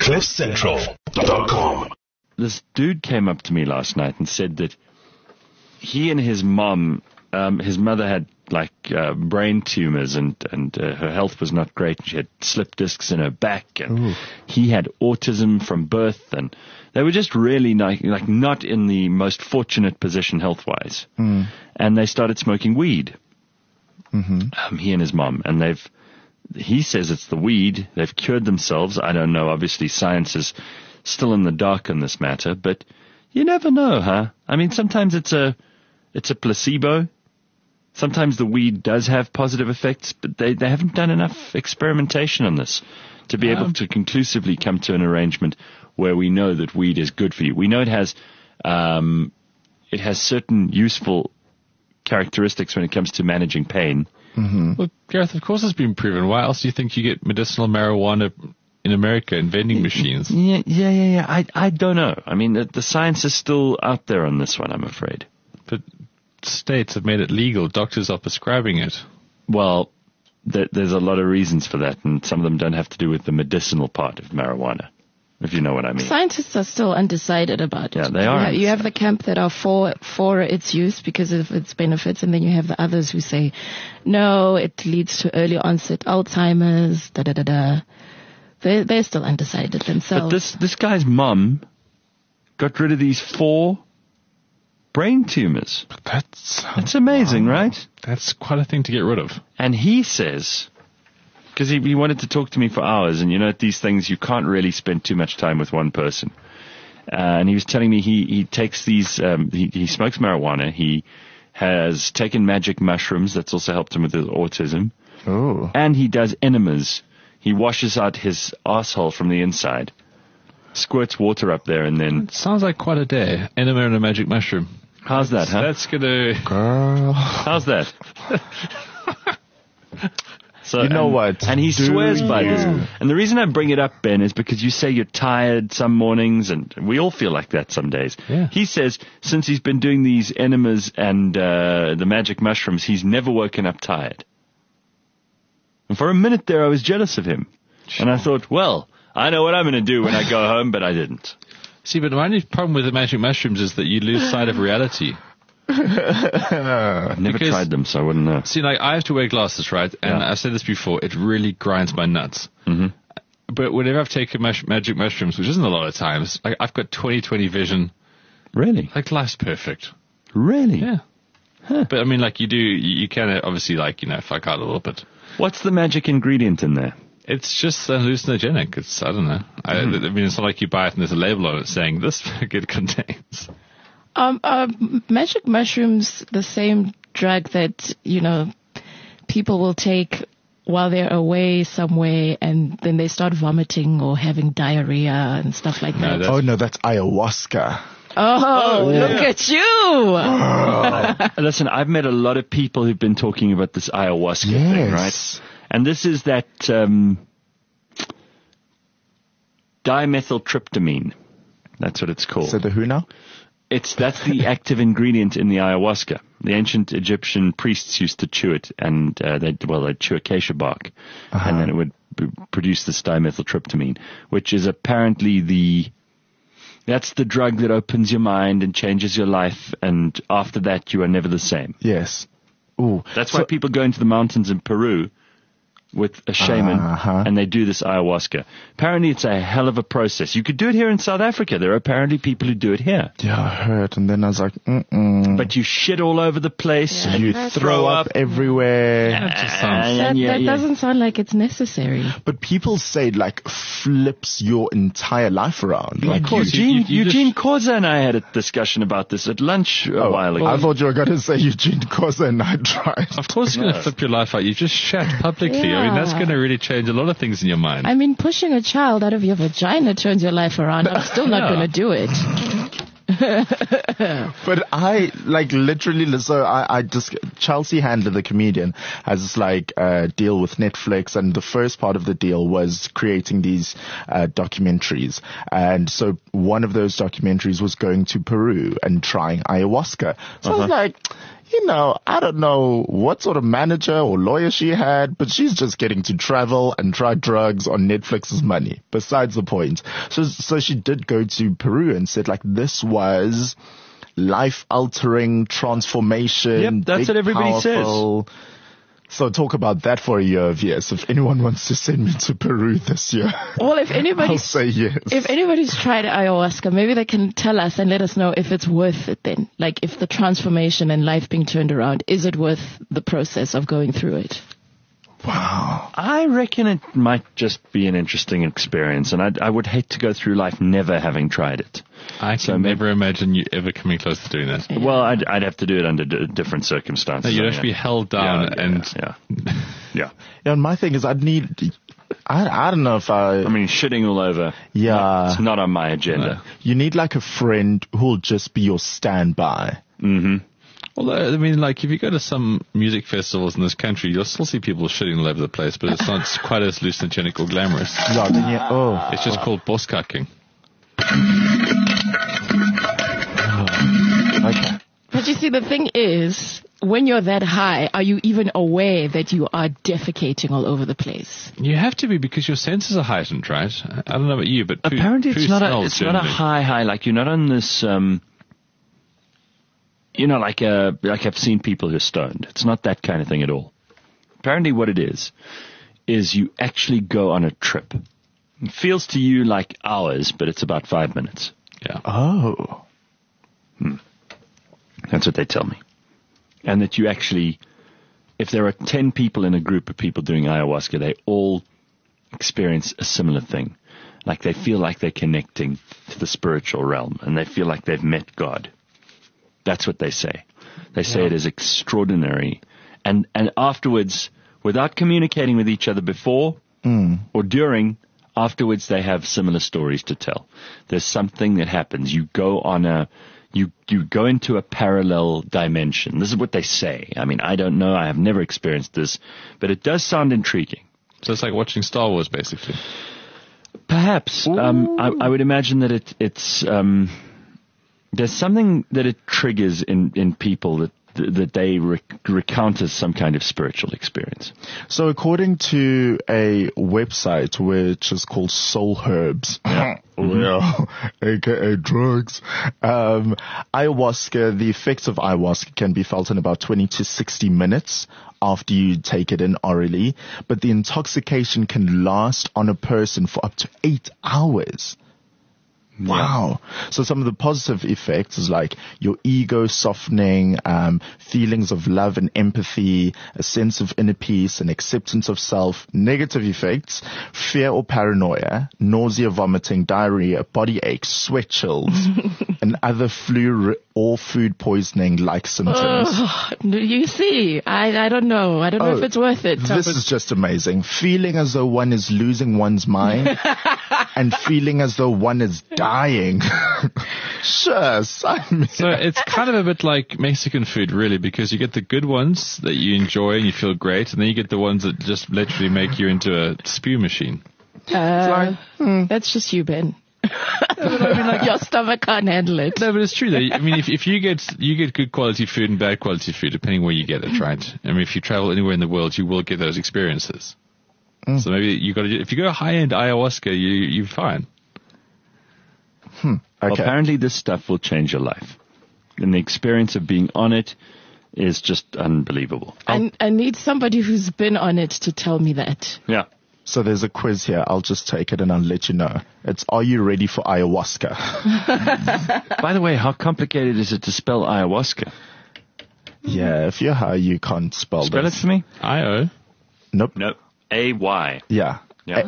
CliffCentral.com. This dude came up to me last night and said that he and his mom, his mother had brain tumors and her health was not great. She had slip discs in her back, and he had autism from birth, and they were just really not in the most fortunate position health-wise. And they started smoking weed. He and his mom, and he says it's the weed. They've cured themselves. I don't know. Obviously, science is still in the dark on this matter, but you never know, huh? I mean, sometimes it's a placebo. Sometimes the weed does have positive effects, but they haven't done enough experimentation on this to be able to conclusively come to an arrangement where we know that weed is good for you. We know it has certain useful characteristics when it comes to managing pain. Well, Gareth, of course it's been proven. Why else do you think you get medicinal marijuana in America in vending machines? Yeah. I don't know. I mean, the science is still out there on this one, I'm afraid. But states have made it legal. Doctors are prescribing it. Well, there's a lot of reasons for that, and some of them don't have to do with the medicinal part of marijuana, if you know what I mean. Scientists are still undecided about it. Yeah, they are. You have the camp that are for its use because of its benefits, and then you have the others who say, no, it leads to early onset Alzheimer's, They're still undecided themselves. But this guy's mum got rid of these 4 brain tumors. That's amazing, right? That's quite a thing to get rid of. And he says, because he wanted to talk to me for hours, and at these things you can't really spend too much time with one person. And he was telling me he takes these, he smokes marijuana, he has taken magic mushrooms, that's also helped him with his autism. Oh. And he does enemas. He washes out his asshole from the inside, squirts water up there, and then... It sounds like quite a day. Enema and a magic mushroom. How's that, huh? That's gonna... Girl. How's that? So, you know what? And he swears by this. And the reason I bring it up, Ben, is because you say you're tired some mornings, and we all feel like that some days. Yeah. He says since he's been doing these enemas and the magic mushrooms, he's never woken up tired. And for a minute there, I was jealous of him. Sure. And I thought, well, I know what I'm going to do when I go home, but I didn't. See, but my only problem with the magic mushrooms is that you lose sight of reality. I've never tried them, so I wouldn't know. See, I have to wear glasses, right? And I've said this before, it really grinds my nuts. But whenever I've taken magic mushrooms, which isn't a lot of times, I've got 20/20 vision. Really? Life's perfect. Really? Yeah. Huh. But I mean, you can obviously, fuck out a little bit. What's the magic ingredient in there? It's just hallucinogenic. I don't know. I mean, it's not like you buy it and there's a label on it saying this it contains. Magic mushrooms, the same drug that, people will take while they're away somewhere and then they start vomiting or having diarrhea and stuff like that. No, that's ayahuasca. Look at you! Listen, I've met a lot of people who've been talking about this ayahuasca thing, right? And this is that dimethyltryptamine. That's what it's called. So the who now? That's the active ingredient in the ayahuasca. The ancient Egyptian priests used to chew it, and they'd chew acacia bark, and then it would produce this dimethyltryptamine, which is apparently that's the drug that opens your mind and changes your life, and after that you are never the same. Yes. Ooh. That's why people go into the mountains in Peru with a shaman, and they do this ayahuasca. Apparently it's a hell of a process. You could do it here in South Africa. There are apparently people who do it here. Yeah, I heard, and then I was like, But you shit all over the place. Yeah, and you throw up everywhere. That doesn't sound like it's necessary. But people say it flips your entire life around. Of course, Eugene Koza and I had a discussion about this at lunch a while ago. I thought you were going to say Eugene Koza and I tried. Of course it's going to flip your life out. You just shat publicly. Yeah. I mean, that's going to really change a lot of things in your mind. I mean, pushing a child out of your vagina turns your life around. I'm still not going to do it. But I literally, so I just, Chelsea Handler, the comedian, has this deal with Netflix, and the first part of the deal was creating these documentaries. And so one of those documentaries was going to Peru and trying ayahuasca. So I was like, I don't know what sort of manager or lawyer she had, but she's just getting to travel and try drugs on Netflix's money. Besides the point. So she did go to Peru and said like this was life-altering transformation. Yep, that's what everybody says. So talk about that for a year of years. If anyone wants to send me to Peru this year, well, if I'll say yes. If anybody's tried ayahuasca, maybe they can tell us and let us know if it's worth it then. Like if the transformation and life being turned around, is it worth the process of going through it? Wow. I reckon it might just be an interesting experience, and I would hate to go through life never having tried it. I can never imagine you ever coming close to doing that. Yeah. Well, I'd have to do it under different circumstances. No, you'd have to be held down Yeah, and my thing is I don't know if I mean, shitting all over. Yeah. It's not on my agenda. No. You need like a friend who'll just be your standby. Mm-hmm. Well, I mean, like, if you go to some music festivals in this country, you'll still see people shitting all over the place, but it's not quite as hallucinogenic or glamorous. Yeah, It's just called boskakking. Okay. But you see, the thing is, when you're that high, are you even aware that you are defecating all over the place? You have to be, because your senses are heightened, right? I don't know about you, but apparently poo it's not a high, like you're not on this, like I've seen people who are stoned. It's not that kind of thing at all. Apparently what it is you actually go on a trip. It feels to you like hours, but it's about 5 minutes. Yeah. Oh. That's what they tell me. And that you actually, if there are 10 people in a group of people doing ayahuasca, they all experience a similar thing. Like they feel like they're connecting to the spiritual realm, and they feel like they've met God. That's what they say. They say it is extraordinary. And afterwards, without communicating with each other before or during, afterwards they have similar stories to tell. There's something that happens. You go on you go into a parallel dimension. This is what they say. I mean, I don't know. I have never experienced this, but it does sound intriguing. So it's like watching Star Wars, basically. Perhaps. I would imagine that it's there's something that it triggers in people that they recount as some kind of spiritual experience. So according to a website which is called Soul Herbs, aka drugs, ayahuasca, the effects of ayahuasca can be felt in about 20 to 60 minutes after you take it in orally, but the intoxication can last on a person for up to 8 hours. Wow. So some of the positive effects is like your ego softening, feelings of love and empathy, a sense of inner peace and acceptance of self. Negative effects, fear or paranoia, nausea, vomiting, diarrhea, body aches, sweat chills, and other flu or food poisoning like symptoms. You see, I don't know. I don't know if it's worth it. This is just amazing. Feeling as though one is losing one's mind and feeling as though one is dying. Sure, sign me. So it's kind of a bit like Mexican food, really, because you get the good ones that you enjoy and you feel great, and then you get the ones that just literally make you into a spew machine. That's just you, Ben. Your stomach can't handle it. No, but it's true though. I mean, if you get good quality food and bad quality food, depending where you get it, right? I mean, if you travel anywhere in the world, you will get those experiences. So maybe if you go high-end ayahuasca, you're fine. Okay. Well, apparently this stuff will change your life. And the experience of being on it is just unbelievable. I need somebody who's been on it to tell me that. Yeah. So there's a quiz here. I'll just take it and I'll let you know. It's, are you ready for ayahuasca? By the way, how complicated is it to spell ayahuasca? Yeah, if you're high, you can't spell Spell this. it for me. I-O? Nope. A-Y. Yeah. Yeah.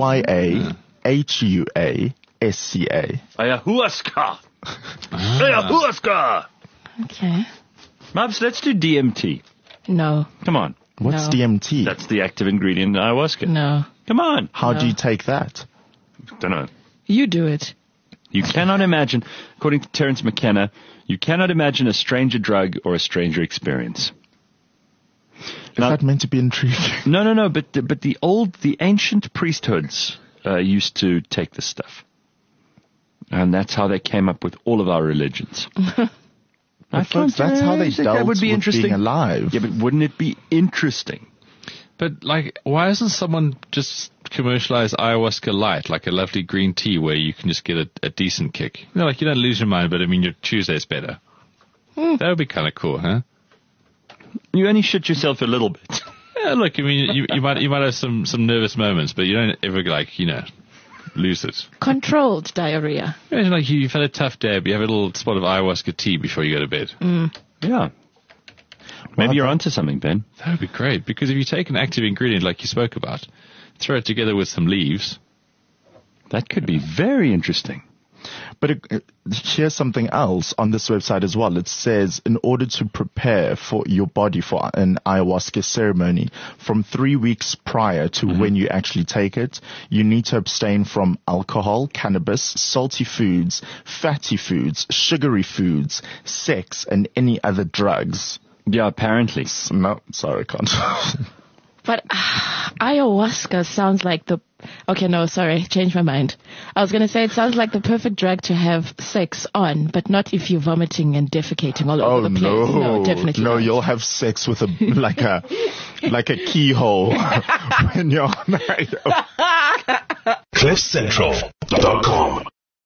A-Y-A-H-U-A-S-C-A. Ayahuasca. Ayahuasca. Okay. Mabs, let's do DMT. No. Come on. What's No. DMT? That's the active ingredient in ayahuasca. No. Come on. How do you take that? Don't know. You do it. You cannot imagine, according to Terence McKenna, you cannot imagine a stranger drug or a stranger experience. Is that meant to be intriguing? No. But the ancient priesthoods used to take this stuff, and that's how they came up with all of our religions. I Folks, that's how they think dealt that would be with interesting. being alive. Yeah, but wouldn't it be interesting? But, like, why doesn't someone just commercialize ayahuasca light, like a lovely green tea where you can just get a decent kick? You know, like, you don't lose your mind, but, I mean, your Tuesday's better. That would be kind of cool, huh? You only shit yourself a little bit. Yeah, look, I mean, you might have some nervous moments, but you don't ever, like, lose it. Controlled diarrhea. Imagine, like, you've had a tough day, but you have a little spot of ayahuasca tea before you go to bed. Yeah. Maybe you're onto something, Ben. That would be great, because if you take an active ingredient like you spoke about, throw it together with some leaves. That could be very interesting. But here's something else on this website as well. It says, in order to prepare for your body for an ayahuasca ceremony, from 3 weeks prior to when you actually take it, you need to abstain from alcohol, cannabis, salty foods, fatty foods, sugary foods, sex, and any other drugs. Yeah, apparently. No, sorry, I can't. But ayahuasca sounds like the... Okay, no, sorry, changed my mind. I was going to say it sounds like the perfect drug to have sex on, but not if you're vomiting and defecating all over the place. No, definitely no, not. you'll have sex with like a keyhole when you're married. CliffCentral.com